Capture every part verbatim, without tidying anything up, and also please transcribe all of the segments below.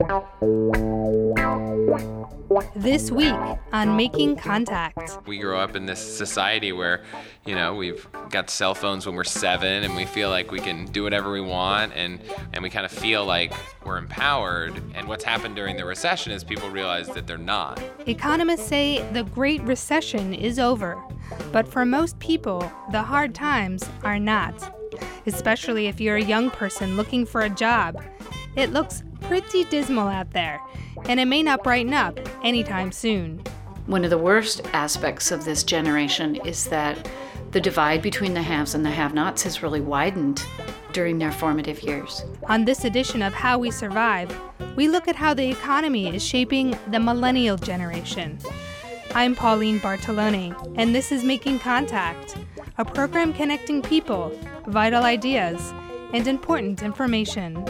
This week on Making Contact. We grow up in this society where, you know, we've got cell phones when we're seven and we feel like we can do whatever we want and, and we kind of feel like we're empowered. And what's happened during the recession is people realize that they're not. Economists say the Great Recession is over. But for most people, the hard times are not. Especially if you're a young person looking for a job. It looks pretty dismal out there, and it may not brighten up anytime soon. One of the worst aspects of this generation is that the divide between the haves and the have-nots has really widened during their formative years. On this edition of How We Survive, we look at how the economy is shaping the millennial generation. I'm Pauline Bartolone, and this is Making Contact, a program connecting people, vital ideas, and important information.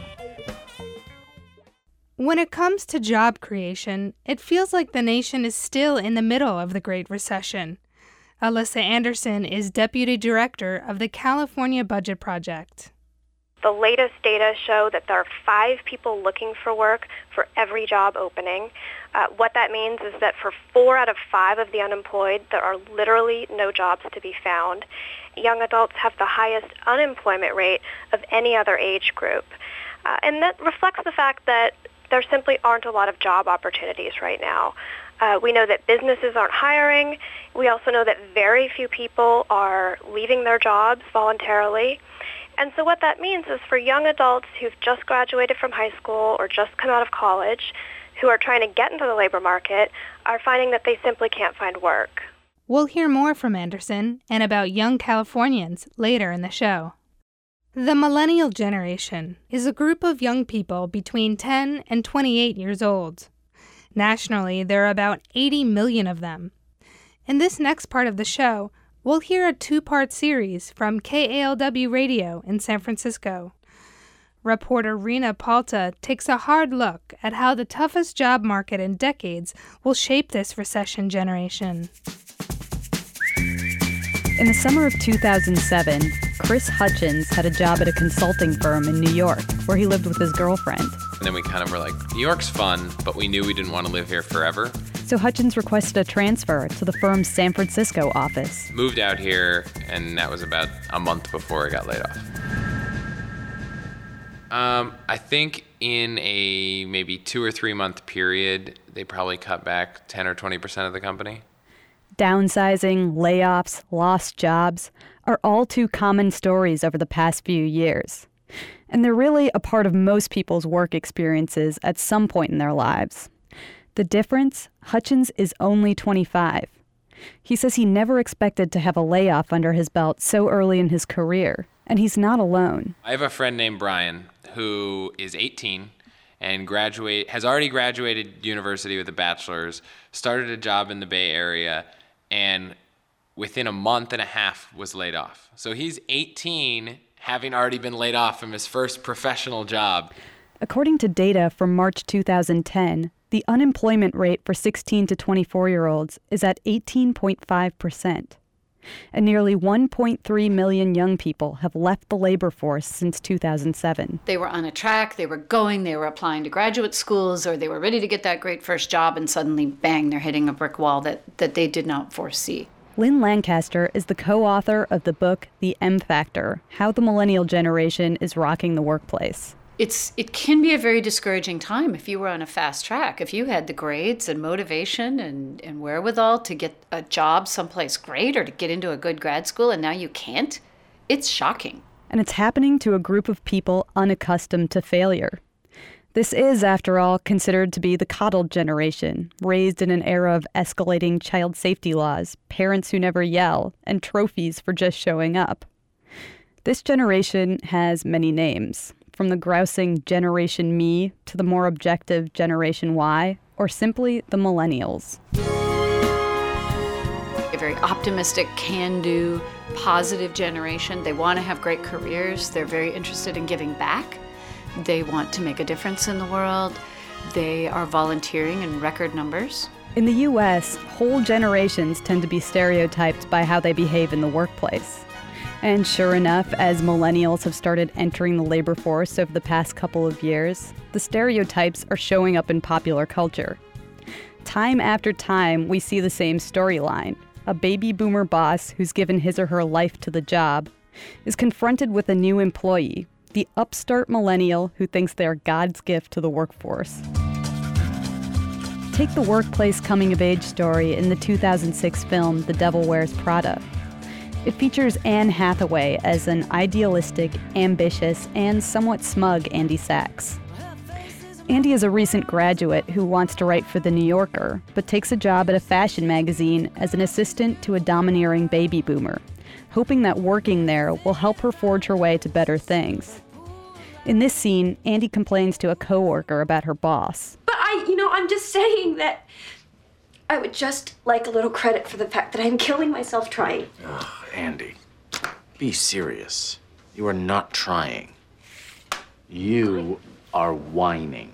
When it comes to job creation, it feels like the nation is still in the middle of the Great Recession. Alyssa Anderson is Deputy Director of the California Budget Project. The latest data show that there are five people looking for work for every job opening. Uh, what that means is that for four out of five of the unemployed, there are literally no jobs to be found. Young adults have the highest unemployment rate of any other age group. Uh, and that reflects the fact that there simply aren't a lot of job opportunities right now. Uh, we know that businesses aren't hiring. We also know that very few people are leaving their jobs voluntarily. And so what that means is for young adults who've just graduated from high school or just come out of college, who are trying to get into the labor market, are finding that they simply can't find work. We'll hear more from Anderson and about young Californians later in the show. The millennial generation is a group of young people between ten and twenty-eight years old. Nationally, there are about eighty million of them. In this next part of the show, we'll hear a two-part series from K A L W Radio in San Francisco. Reporter Rena Palta takes a hard look at how the toughest job market in decades will shape this recession generation. In the summer of two thousand seven, Chris Hutchins had a job at a consulting firm in New York, where he lived with his girlfriend. And then we kind of were like, New York's fun, but we knew we didn't want to live here forever. So Hutchins requested a transfer to the firm's San Francisco office. Moved out here, and that was about a month before I got laid off. Um, I think in a maybe two or three month period, they probably cut back ten or twenty percent of the company. Downsizing, layoffs, lost jobs are all too common stories over the past few years. And they're really a part of most people's work experiences at some point in their lives. The difference? Hutchins is only twenty-five. He says he never expected to have a layoff under his belt so early in his career, and he's not alone. I have a friend named Brian who is eighteen and graduate has already graduated university with a bachelor's, started a job in the Bay Area, and within a month and a half was laid off. So he's eighteen, having already been laid off from his first professional job. According to data from March two thousand ten, the unemployment rate for sixteen to twenty-four-year-olds is at eighteen point five percent. And nearly one point three million young people have left the labor force since two thousand seven. They were on a track, they were going, they were applying to graduate schools, or they were ready to get that great first job, and suddenly, bang, they're hitting a brick wall that, that they did not foresee. Lynn Lancaster is the co-author of the book The M Factor, How the Millennial Generation is Rocking the Workplace. It's it can be a very discouraging time if you were on a fast track. If you had the grades and motivation and, and wherewithal to get a job someplace great or to get into a good grad school and now you can't, it's shocking. And it's happening to a group of people unaccustomed to failure. This is, after all, considered to be the coddled generation, raised in an era of escalating child safety laws, parents who never yell, and trophies for just showing up. This generation has many names, from the grousing Generation Me to the more objective Generation Y, or simply the Millennials. A very optimistic, can-do, positive generation. They want to have great careers. They're very interested in giving back. They want to make a difference in the world. They are volunteering in record numbers. In the U S, whole generations tend to be stereotyped by how they behave in the workplace. And sure enough, as millennials have started entering the labor force over the past couple of years, the stereotypes are showing up in popular culture. Time after time, we see the same storyline. A baby boomer boss who's given his or her life to the job is confronted with a new employee, the upstart millennial who thinks they're God's gift to the workforce. Take the workplace coming-of-age story in the two thousand six film The Devil Wears Prada. It features Anne Hathaway as an idealistic, ambitious, and somewhat smug Andy Sachs. Andy is a recent graduate who wants to write for The New Yorker, but takes a job at a fashion magazine as an assistant to a domineering baby boomer, hoping that working there will help her forge her way to better things. In this scene, Andy complains to a coworker about her boss. But I, you know, I'm just saying that I would just like a little credit for the fact that I'm killing myself trying. Ugh, Andy, be serious. You are not trying. You are whining.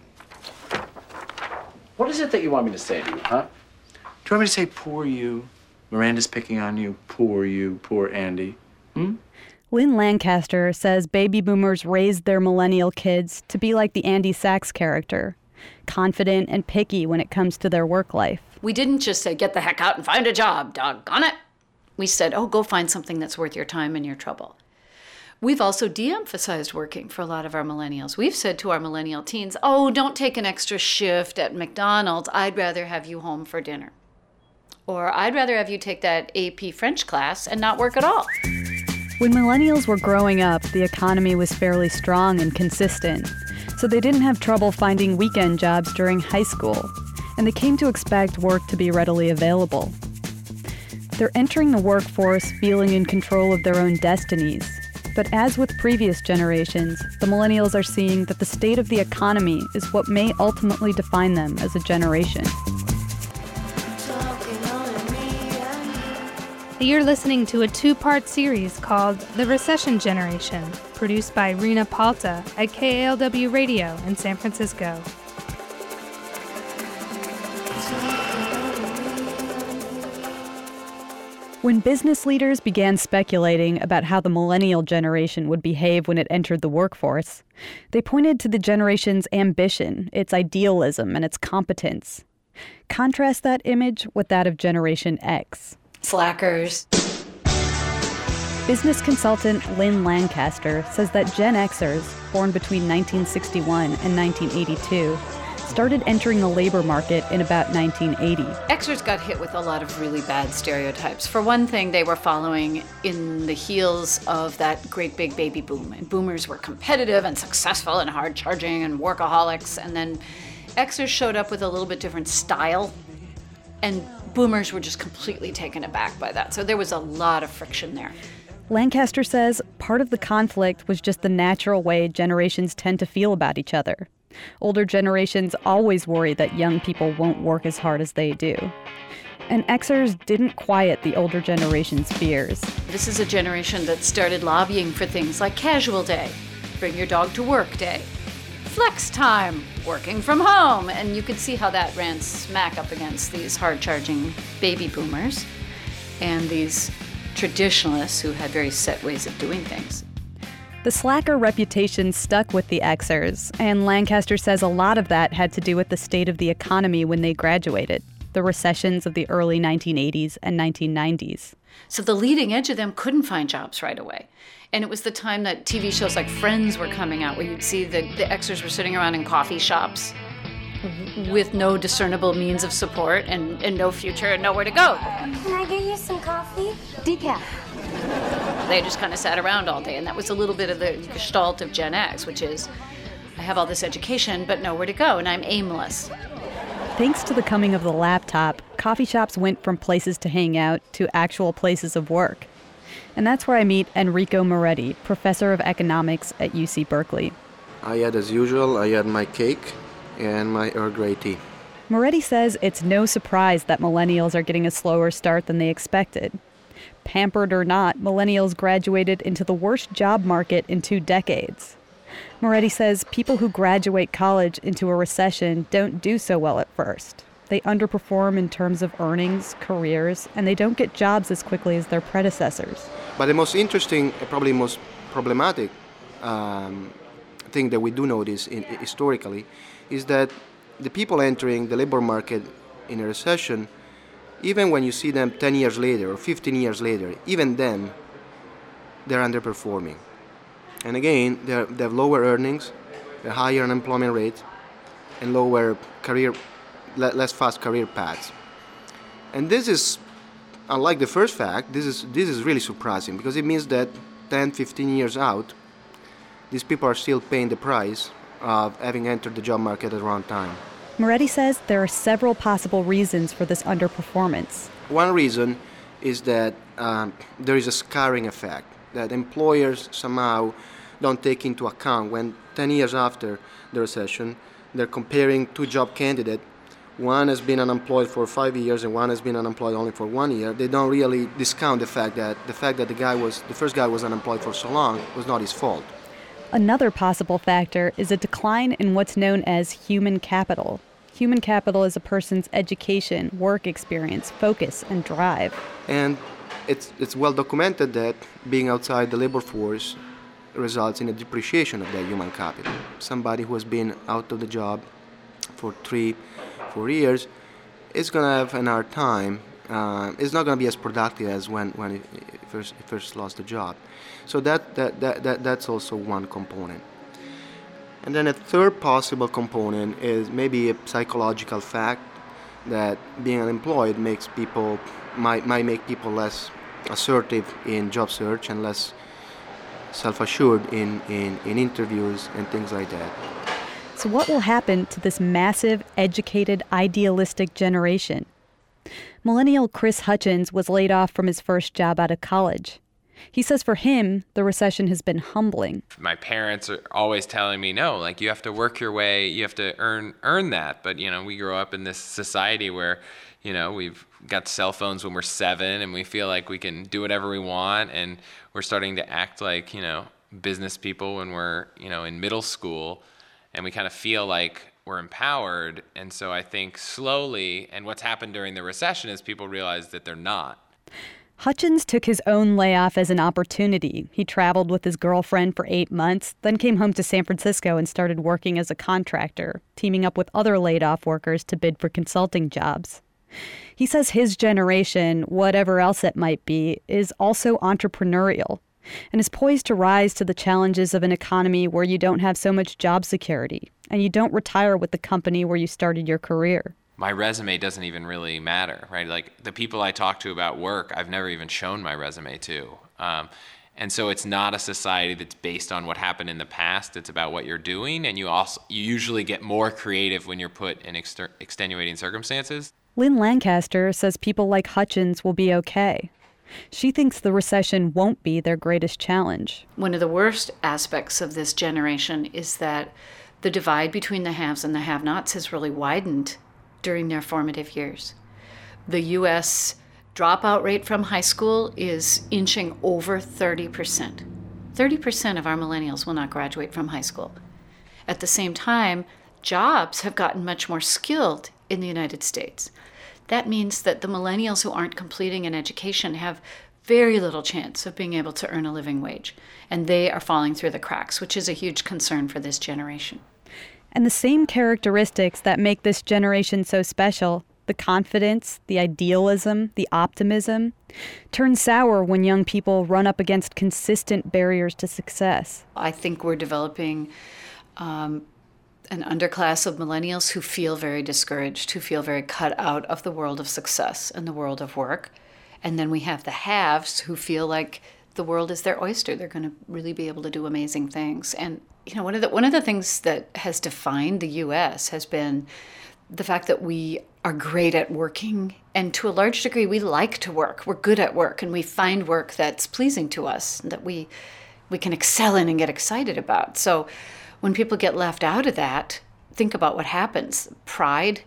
What is it that you want me to say to you, huh? Do you want me to say, poor you? Miranda's picking on you. Poor you, poor Andy. Hmm? Lynn Lancaster says baby boomers raised their millennial kids to be like the Andy Sachs character, confident and picky when it comes to their work life. We didn't just say, get the heck out and find a job, doggone it. We said, oh, go find something that's worth your time and your trouble. We've also de-emphasized working for a lot of our millennials. We've said to our millennial teens, oh, don't take an extra shift at McDonald's. I'd rather have you home for dinner. Or I'd rather have you take that A P French class and not work at all. When millennials were growing up, the economy was fairly strong and consistent, so they didn't have trouble finding weekend jobs during high school, and they came to expect work to be readily available. They're entering the workforce feeling in control of their own destinies. But as with previous generations, the millennials are seeing that the state of the economy is what may ultimately define them as a generation. You're listening to a two-part series called The Recession Generation, produced by Rena Palta at K A L W Radio in San Francisco. When business leaders began speculating about how the millennial generation would behave when it entered the workforce, they pointed to the generation's ambition, its idealism, and its competence. Contrast that image with that of Generation X. Slackers. Business consultant Lynn Lancaster says that Gen Xers, born between nineteen sixty-one and nineteen eighty-two, started entering the labor market in about nineteen eighty. Xers got hit with a lot of really bad stereotypes. For one thing, they were following in the heels of that great big baby boom. And boomers were competitive and successful and hard-charging and workaholics. And then Xers showed up with a little bit different style. And boomers were just completely taken aback by that. So there was a lot of friction there. Lancaster says part of the conflict was just the natural way generations tend to feel about each other. Older generations always worry that young people won't work as hard as they do. And Xers didn't quiet the older generation's fears. This is a generation that started lobbying for things like casual day, bring your dog to work day, flex time, working from home. And you could see how that ran smack up against these hard-charging baby boomers and these traditionalists who had very set ways of doing things. The slacker reputation stuck with the Xers, and Lancaster says a lot of that had to do with the state of the economy when they graduated, the recessions of the early nineteen eighties and nineteen nineties. So the leading edge of them couldn't find jobs right away. And it was the time that T V shows like Friends were coming out, where you'd see the, the Xers were sitting around in coffee shops with no discernible means of support and, and no future and nowhere to go. Can I get you some coffee? Decaf. They just kind of sat around all day, and that was a little bit of the gestalt of Gen X, which is, I have all this education, but nowhere to go, and I'm aimless. Thanks to the coming of the laptop, coffee shops went from places to hang out to actual places of work. And that's where I meet Enrico Moretti, professor of economics at U C Berkeley. I had, as usual, I had my cake and my Earl Grey tea. Moretti says it's no surprise that millennials are getting a slower start than they expected. Pampered or not, millennials graduated into the worst job market in two decades. Moretti says people who graduate college into a recession don't do so well at first. They underperform in terms of earnings, careers, and they don't get jobs as quickly as their predecessors. But the most interesting, probably most problematic um, thing that we do notice in, historically is that the people entering the labor market in a recession, even when you see them ten years later or fifteen years later, even then, they're underperforming. And again, they're, they have lower earnings, a higher unemployment rate, and lower career, less fast career paths. And this is, unlike the first fact, this is this is really surprising because it means that ten, fifteen years out, these people are still paying the price of having entered the job market at the wrong time. Moretti says there are several possible reasons for this underperformance. One reason is that um, there is a scarring effect, that employers somehow don't take into account when ten years after the recession, they're comparing two job candidates. One has been unemployed for five years and one has been unemployed only for one year. They don't really discount the fact that the fact that the guy was the first guy was unemployed for so long was not his fault. Another possible factor is a decline in what's known as human capital. Human capital is a person's education, work experience, focus, and drive. And it's it's well documented that being outside the labor force results in a depreciation of that human capital. Somebody who has been out of the job for three, four years is going to have an hard time. Uh, it's not going to be as productive as when, when he first, he first lost the job. So that, that, that, that that's also one component. And then a third possible component is maybe a psychological fact that being unemployed makes people might might make people less assertive in job search and less self-assured in, in, in interviews and things like that. So what will happen to this massive, educated, idealistic generation? Millennial Chris Hutchins was laid off from his first job out of college. He says for him, the recession has been humbling. My parents are always telling me, no, like you have to work your way, you have to earn earn that. But, you know, we grow up in this society where, you know, we've got cell phones when we're seven and we feel like we can do whatever we want. And we're starting to act like, you know, business people when we're, you know, in middle school. And we kind of feel like we're empowered. And so I think slowly, and what's happened during the recession is people realize that they're not. Hutchins took his own layoff as an opportunity. He traveled with his girlfriend for eight months, then came home to San Francisco and started working as a contractor, teaming up with other laid-off workers to bid for consulting jobs. He says his generation, whatever else it might be, is also entrepreneurial and is poised to rise to the challenges of an economy where you don't have so much job security and you don't retire with the company where you started your career. My resume doesn't even really matter, right? Like the people I talk to about work, I've never even shown my resume to. Um, and so it's not a society that's based on what happened in the past. It's about what you're doing. And you also you usually get more creative when you're put in exter- extenuating circumstances. Lynn Lancaster says people like Hutchins will be okay. She thinks the recession won't be their greatest challenge. One of the worst aspects of this generation is that the divide between the haves and the have-nots has really widened during their formative years. The U S dropout rate from high school is inching over thirty percent. thirty percent of our millennials will not graduate from high school. At the same time, jobs have gotten much more skilled in the United States. That means that the millennials who aren't completing an education have very little chance of being able to earn a living wage, and they are falling through the cracks, which is a huge concern for this generation. And the same characteristics that make this generation so special, the confidence, the idealism, the optimism, turn sour when young people run up against consistent barriers to success. I think we're developing um, an underclass of millennials who feel very discouraged, who feel very cut out of the world of success and the world of work. And then we have the haves who feel like the world is their oyster. They're going to really be able to do amazing things. And you know, one of the one of the things that has defined the U S has been the fact that we are great at working, and to a large degree, we like to work. We're good at work, and we find work that's pleasing to us, that we we can excel in and get excited about. So when people get left out of that, think about what happens. Pride,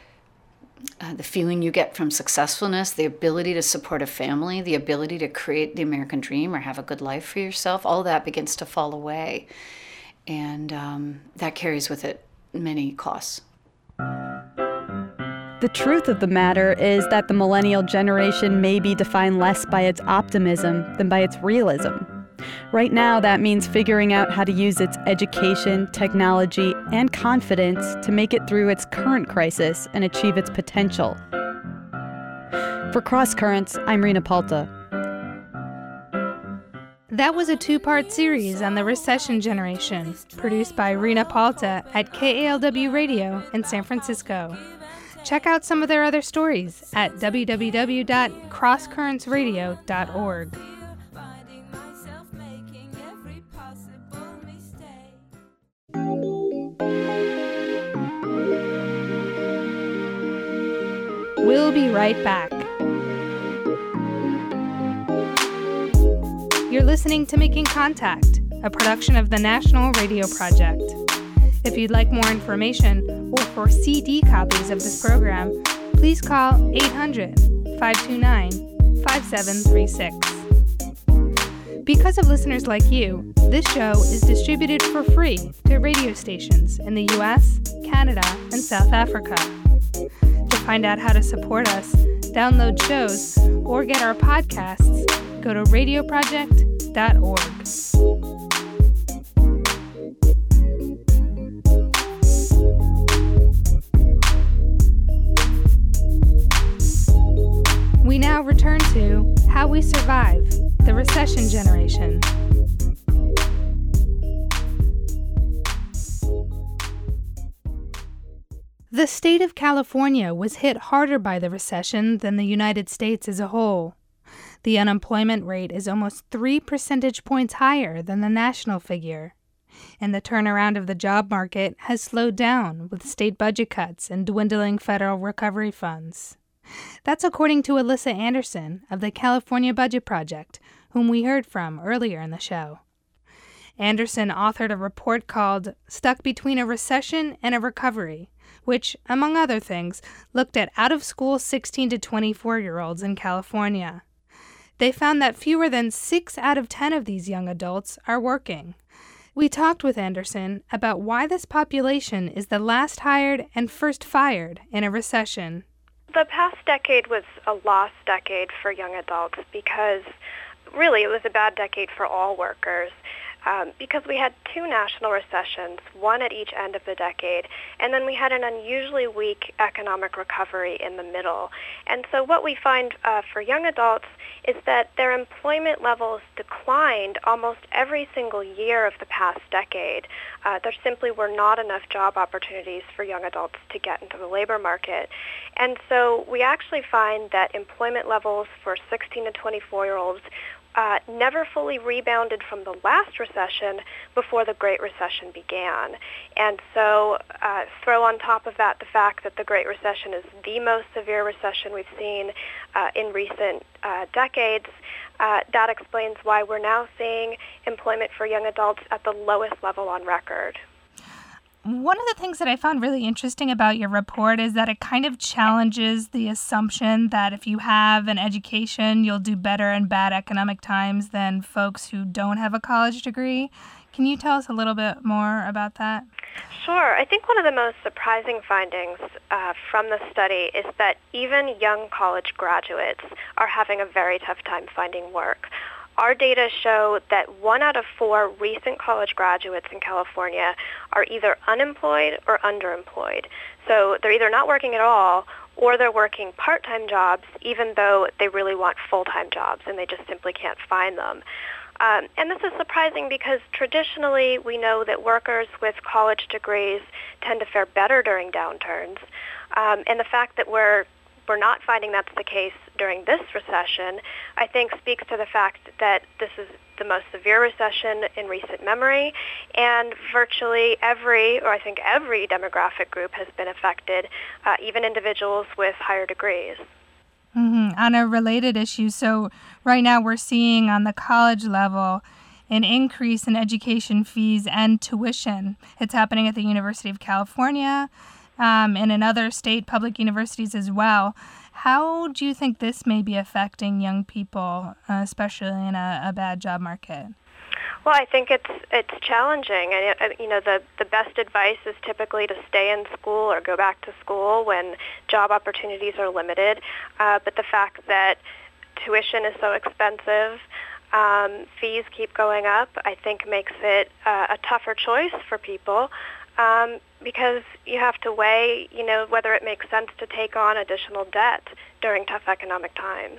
uh, the feeling you get from successfulness, the ability to support a family, the ability to create the American dream or have a good life for yourself, all that begins to fall away. And um, that carries with it many costs. The The truth of the matter is that the millennial generation may be defined less by its optimism than by its realism. Right now, that means figuring out how to use its education, technology, and confidence to make it through its current crisis and achieve its potential. For Cross Currents, I'm Rena Palta. That was a two-part series on the recession generation, produced by Rena Palta at K A L W Radio in San Francisco. Check out some of their other stories at w w w dot cross currents radio dot org. We'll be right back. You're listening to Making Contact, a production of the National Radio Project. If you'd like more information or for C D copies of this program, please call eight hundred, five two nine, five seven three six. Because of listeners like you, this show is distributed for free to radio stations in the U S, Canada, and South Africa. To find out how to support us, download shows, or get our podcasts, go to radio project dot org. We now return to How We Survive, the Recession Generation. The state of California was hit harder by the recession than the United States as a whole. The unemployment rate is almost three percentage points higher than the national figure. And the turnaround of the job market has slowed down with state budget cuts and dwindling federal recovery funds. That's according to Alyssa Anderson of the California Budget Project, whom we heard from earlier in the show. Anderson authored a report called Stuck Between a Recession and a Recovery, which, among other things, looked at out-of-school sixteen to twenty-four-year-olds in California. They found that fewer than six out of ten of these young adults are working. We talked with Anderson about why this population is the last hired and first fired in a recession. The past decade was a lost decade for young adults because really it was a bad decade for all workers. Um, because we had two national recessions, one at each end of the decade, and then we had an unusually weak economic recovery in the middle. And so what we find uh, for young adults is that their employment levels declined almost every single year of the past decade. Uh, there simply were not enough job opportunities for young adults to get into the labor market. And so we actually find that employment levels for sixteen to twenty-four-year-olds Uh, never fully rebounded from the last recession before the Great Recession began. And so uh, throw on top of that the fact that the Great Recession is the most severe recession we've seen uh, in recent uh, decades. Uh, that explains why we're now seeing employment for young adults at the lowest level on record. One of the things that I found really interesting about your report is that it kind of challenges the assumption that if you have an education, you'll do better in bad economic times than folks who don't have a college degree. Can you tell us a little bit more about that? Sure. I think one of the most surprising findings uh, from the study is that even young college graduates are having a very tough time finding work. Our data show that one out of four recent college graduates in California are either unemployed or underemployed. So they're either not working at all or they're working part-time jobs even though they really want full-time jobs and they just simply can't find them. Um, and this is surprising because traditionally we know that workers with college degrees tend to fare better during downturns. Um, and the fact that we're we're not finding that's the case during this recession, I think speaks to the fact that this is the most severe recession in recent memory, and virtually every, or I think every demographic group has been affected, uh, even individuals with higher degrees. Mm-hmm. On a related issue, so right now we're seeing on the college level an increase in education fees and tuition. It's happening at the University of California, Um, and in other state public universities as well. How do you think this may be affecting young people, uh, especially in a, a bad job market? Well, I think it's it's challenging, and it, you know the the best advice is typically to stay in school or go back to school when job opportunities are limited. Uh, but the fact that tuition is so expensive, um, fees keep going up, I think makes it uh, a tougher choice for people. Um, because you have to weigh, you know, whether it makes sense to take on additional debt during tough economic times.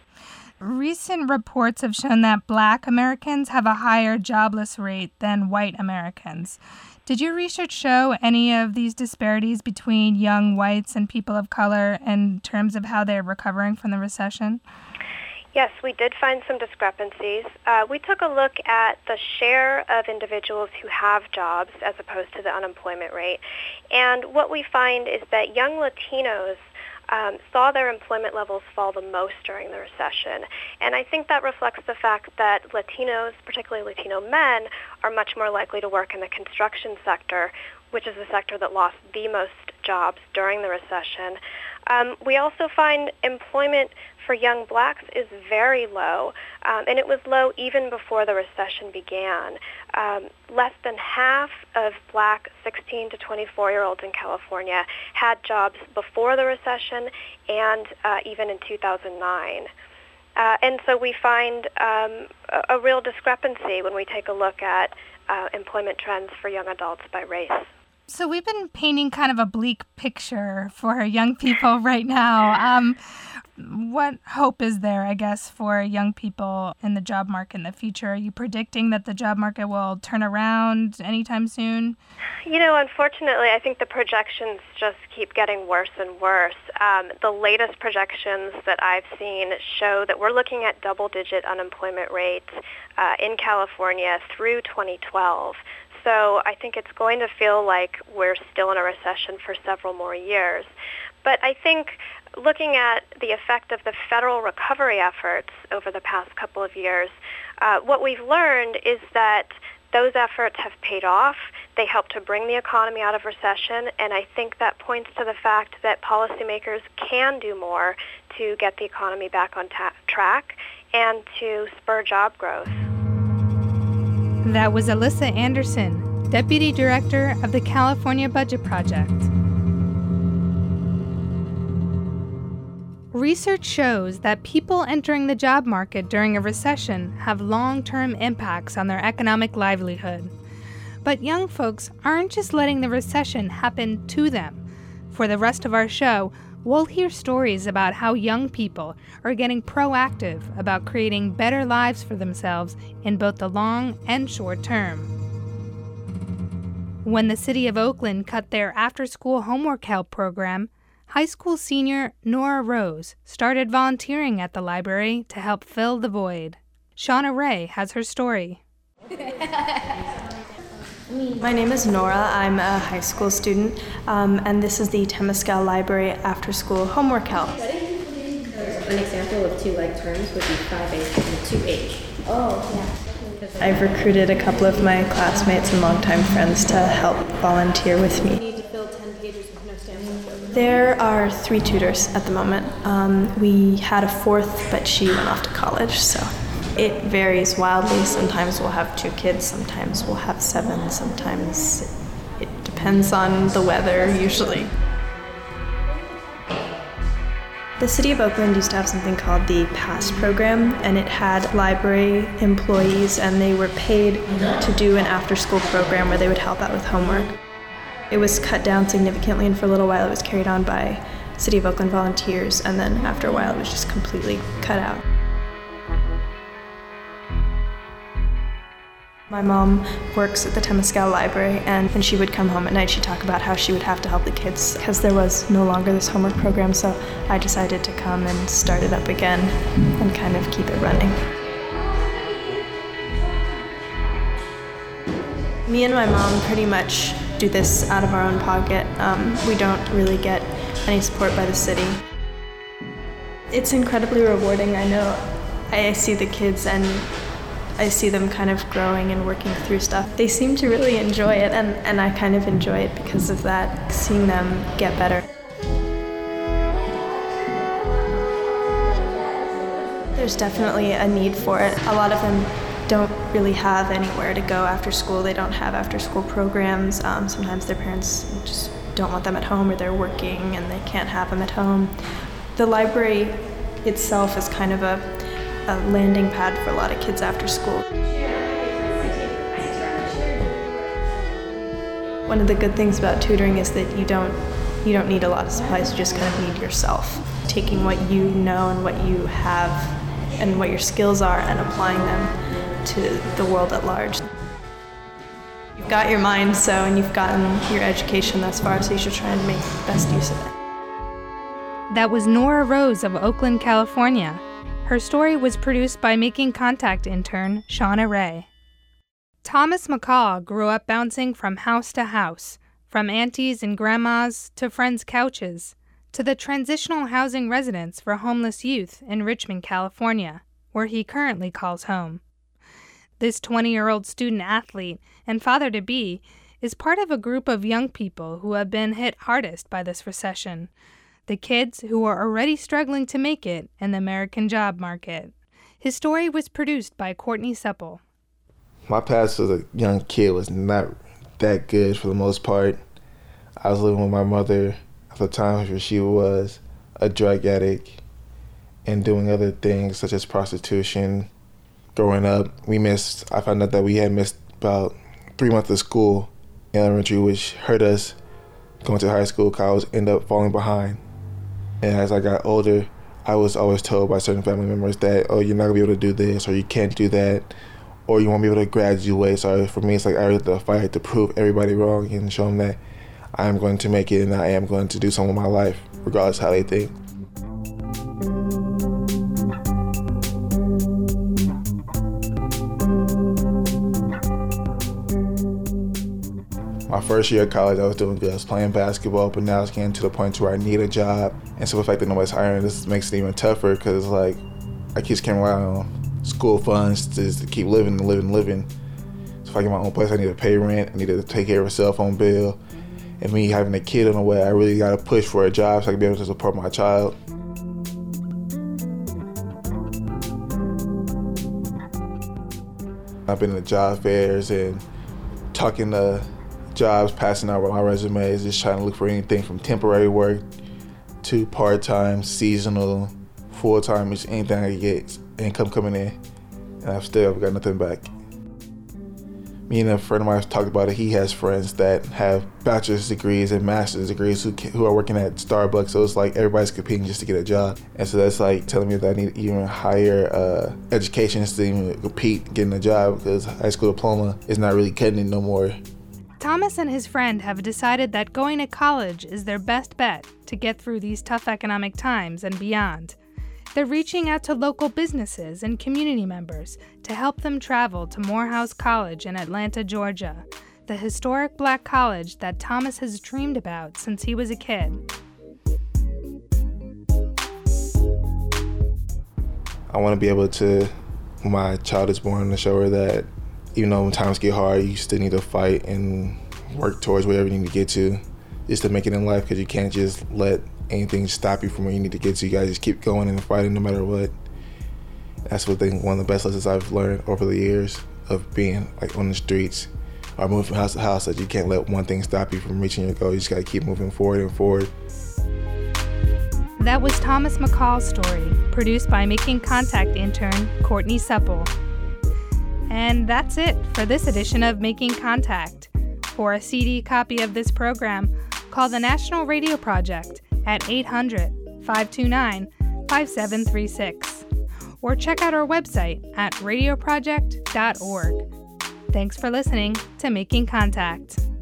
Recent reports have shown that Black Americans have a higher jobless rate than white Americans. Did your research show any of these disparities between young whites and people of color in terms of how they're recovering from the recession? Yes, we did find some discrepancies. Uh, we took a look at the share of individuals who have jobs as opposed to the unemployment rate. And what we find is that young Latinos um, saw their employment levels fall the most during the recession. And I think that reflects the fact that Latinos, particularly Latino men, are much more likely to work in the construction sector, which is the sector that lost the most jobs during the recession. Um, we also find employment for young blacks is very low, um, and it was low even before the recession began. Um, less than half of black sixteen to twenty-four-year-olds in California had jobs before the recession and uh, even in two thousand nine. Uh, and so we find um, a, a real discrepancy when we take a look at uh, employment trends for young adults by race. So we've been painting kind of a bleak picture for young people right now. Um, what hope is there, I guess, for young people in the job market in the future? Are you predicting that the job market will turn around anytime soon? You know, unfortunately, I think the projections just keep getting worse and worse. Um, the latest projections that I've seen show that we're looking at double-digit unemployment rates uh, in California through twenty twelve. So I think it's going to feel like we're still in a recession for several more years. But I think looking at the effect of the federal recovery efforts over the past couple of years, uh, what we've learned is that those efforts have paid off. They helped to bring the economy out of recession, and I think that points to the fact that policymakers can do more to get the economy back on ta- track and to spur job growth. That was Alyssa Anderson, Deputy Director of the California Budget Project. Research shows that people entering the job market during a recession have long-term impacts on their economic livelihood. But young folks aren't just letting the recession happen to them. For the rest of our show, we'll hear stories about how young people are getting proactive about creating better lives for themselves in both the long and short term. When the city of Oakland cut their after-school homework help program, high school senior Nora Rose started volunteering at the library to help fill the void. Shauna Ray has her story. My name is Nora. I'm a high school student, um, and this is the Temescal Library After School Homework Help. An example of two like terms would be five H and two H. Oh, yeah. I've recruited a couple of my classmates and longtime friends to help volunteer with me. There are three tutors at the moment. Um, we had a fourth, but she went off to college, so it varies wildly. Sometimes we'll have two kids, sometimes we'll have seven, sometimes it depends on the weather, usually. The City of Oakland used to have something called the PASS program, and it had library employees, and they were paid to do an after-school program where they would help out with homework. It was cut down significantly, and for a little while it was carried on by City of Oakland volunteers, and then after a while it was just completely cut out. My mom works at the Temescal Library, and when she would come home at night, she'd talk about how she would have to help the kids because there was no longer this homework program, so I decided to come and start it up again and kind of keep it running. Me and my mom pretty much do this out of our own pocket. Um, we don't really get any support by the city. It's incredibly rewarding. I know I see the kids and I see them kind of growing and working through stuff. They seem to really enjoy it, and, and I kind of enjoy it because of that, seeing them get better. There's definitely a need for it. A lot of them don't really have anywhere to go after school. They don't have after-school programs. Um, sometimes their parents just don't want them at home, or they're working and they can't have them at home. The library itself is kind of a, a landing pad for a lot of kids after school. One of the good things about tutoring is that you don't you don't need a lot of supplies, you just kind of need yourself. Taking what you know and what you have and what your skills are and applying them to the world at large. You've got your mind, so, and you've gotten your education thus far, so you should try and make the best use of it. That was Nora Rose of Oakland, California. Her story was produced by Making Contact intern Shauna Ray. Thomas McCall grew up bouncing from house to house, from aunties and grandmas to friends' couches, to the transitional housing residence for homeless youth in Richmond, California, where he currently calls home. This twenty-year-old student-athlete and father-to-be is part of a group of young people who have been hit hardest by this recession, the kids who are already struggling to make it in the American job market. His story was produced by Courtney Supple. My past as a young kid was not that good for the most part. I was living with my mother at the time where she was a drug addict and doing other things such as prostitution. Growing up, we missed, I found out that we had missed about three months of school in elementary, which hurt us going to high school because I was end up falling behind. And as I got older, I was always told by certain family members that, oh, you're not gonna be able to do this, or you can't do that, or you won't be able to graduate. So for me, it's like I had to fight to prove everybody wrong and show them that I am going to make it and I am going to do something with my life, regardless of how they think. My first year of college, I was doing good. I was playing basketball, but now it's getting to the point where I need a job. And so the fact that nobody's hiring, this makes it even tougher because, like, I just can't rely on school funds to, to keep living and living and living. So if I get my own place, I need to pay rent. I need to take care of a cell phone bill. And me having a kid in the way, I really got to push for a job so I can be able to support my child. I've been to job fairs and talking to jobs, passing out my resumes, just trying to look for anything from temporary work to part-time, seasonal, full-time, just anything I can get income coming in. And I've still got nothing back. Me and a friend of mine talked about it. He has friends that have bachelor's degrees and master's degrees who who are working at Starbucks. So it's like everybody's competing just to get a job. And so that's like telling me that I need even higher uh, education to even compete getting a job because high school diploma is not really cutting it no more. Thomas and his friend have decided that going to college is their best bet to get through these tough economic times and beyond. They're reaching out to local businesses and community members to help them travel to Morehouse College in Atlanta, Georgia, the historic black college that Thomas has dreamed about since he was a kid. I want to be able to, when my child is born, to show her that even though when times get hard, you still need to fight and work towards wherever you need to get to, just to make it in life, because you can't just let anything stop you from where you need to get to. You gotta just keep going and fighting no matter what. That's what I think one of the best lessons I've learned over the years of being like on the streets or moving from house to house, that you can't let one thing stop you from reaching your goal. You just gotta keep moving forward and forward. That was Thomas McCall's story, produced by Making Contact intern Courtney Supple. And that's it for this edition of Making Contact. For a C D copy of this program, call the National Radio Project at eight hundred, five two nine, five seven three six or check out our website at radio project dot org. Thanks for listening to Making Contact.